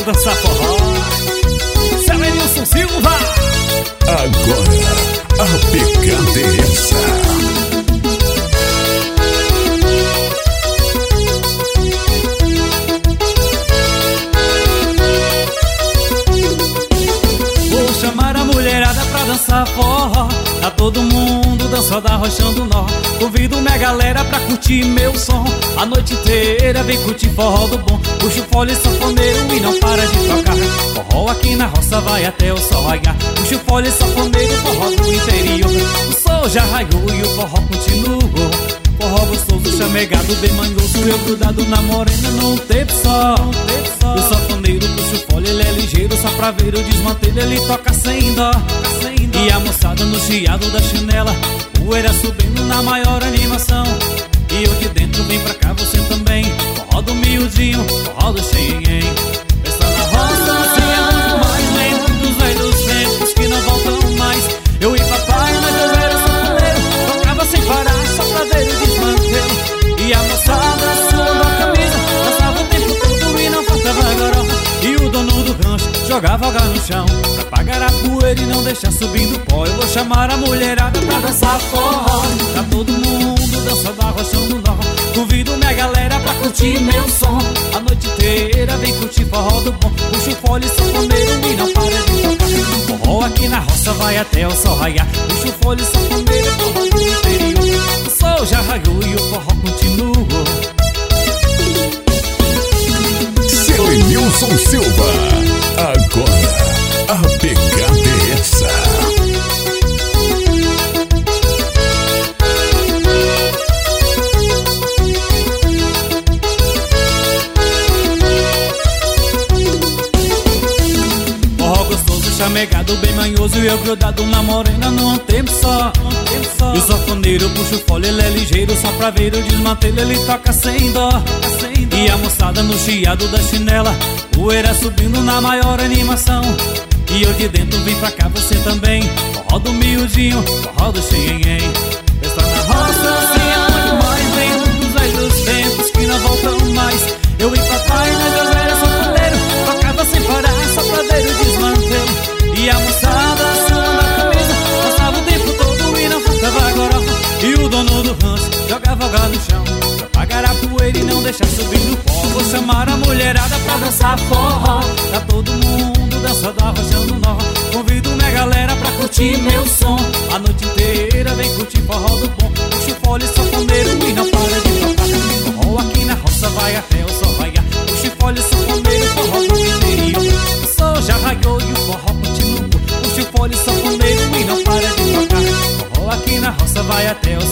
dançar forró. Seu Enilson Silva. Agora a pegada é essa. Chamar a mulherada pra dançar forró. Tá todo mundo dançando, arrochando nó. Convido minha galera pra curtir meu som. A noite inteira vem curtir forró do bom. Puxa o fole sanfoneiro e não para de tocar. Forró aqui na roça vai até o sol raiar. Puxa o fole sanfoneiro, forró do interior. O sol já raiou e o forró continuou. Forró gostoso, chamegado, bem manhoso. Eu grudado na morena num tempo só. O sanfoneiro puxa o fole, ele é ligeiro. Só pra ver o desmantelho ele toca sem dó. E a moçada no chiado da chinela, poeira subindo na maior animação. E eu de dentro vem pra cá, você também. Forró do miudinho, forró do xenhen. Festa na roça, ancião, mais lento dos velhos tempos que não voltam mais. Eu e papai, nós eu era sanfoneiro, tocava sem parar só pra ver o desmantelo. E a moçada suando a camisa, passava o tempo todo e não faltava goró. E o dono do rancho jogava água no chão pra pagar a poeira e não deixar subindo pó. Eu vou chamar a mulherada pra dançar forró. Tá todo mundo dançando, arrochando nó. Convido minha galera pra curtir meu som. A noite inteira vem curtir forró do bom. Puxa o fole sanfoneiro e não para de tocar. Forró aqui na roça vai até o sol raiar. Puxa o fole sanfoneiro, forró do interior. O sol já raiou e o forró continuou. Seu Enilson Silva. Agora a pegada é essa. Chamegado, bem manhoso e eu grudado na morena num tempo só. E o sanfoneiro puxa o fole, ele é ligeiro. Só pra ver o desmantelho ele toca sem dó. E a moçada no chiado da chinela, poeira subindo na maior animação. E eu de dentro vim pra cá, você também. Forró do miudinho, forró do xenhen. Festa na roça, ancião, mais lento dos velhos tempos que não voltam mais. Eu e papai, nós era sanfoneiro, tocava sem parar só pra ver o desmantelo. E a moçada suando a camisa, passava o tempo todo e não faltava goró. E o dono do rancho jogava água no chão pra pagar a poeira e não deixar subir no pó. Vou chamar a mulherada pra dançar forró. Tá todo mundo dançando, arrochando nó. Convido minha galera pra curtir meu som. A noite inteira vem curtir forró do bom. Puxa o fole sanfoneiro e não para de tocar. Forró aqui na roça vai até o sol raiar. Puxa o fole sanfoneiro, forró do interior. O sol já raiou e o forró continua. Puxa o fole sanfoneiro e não para de tocar. Forró aqui na roça vai até o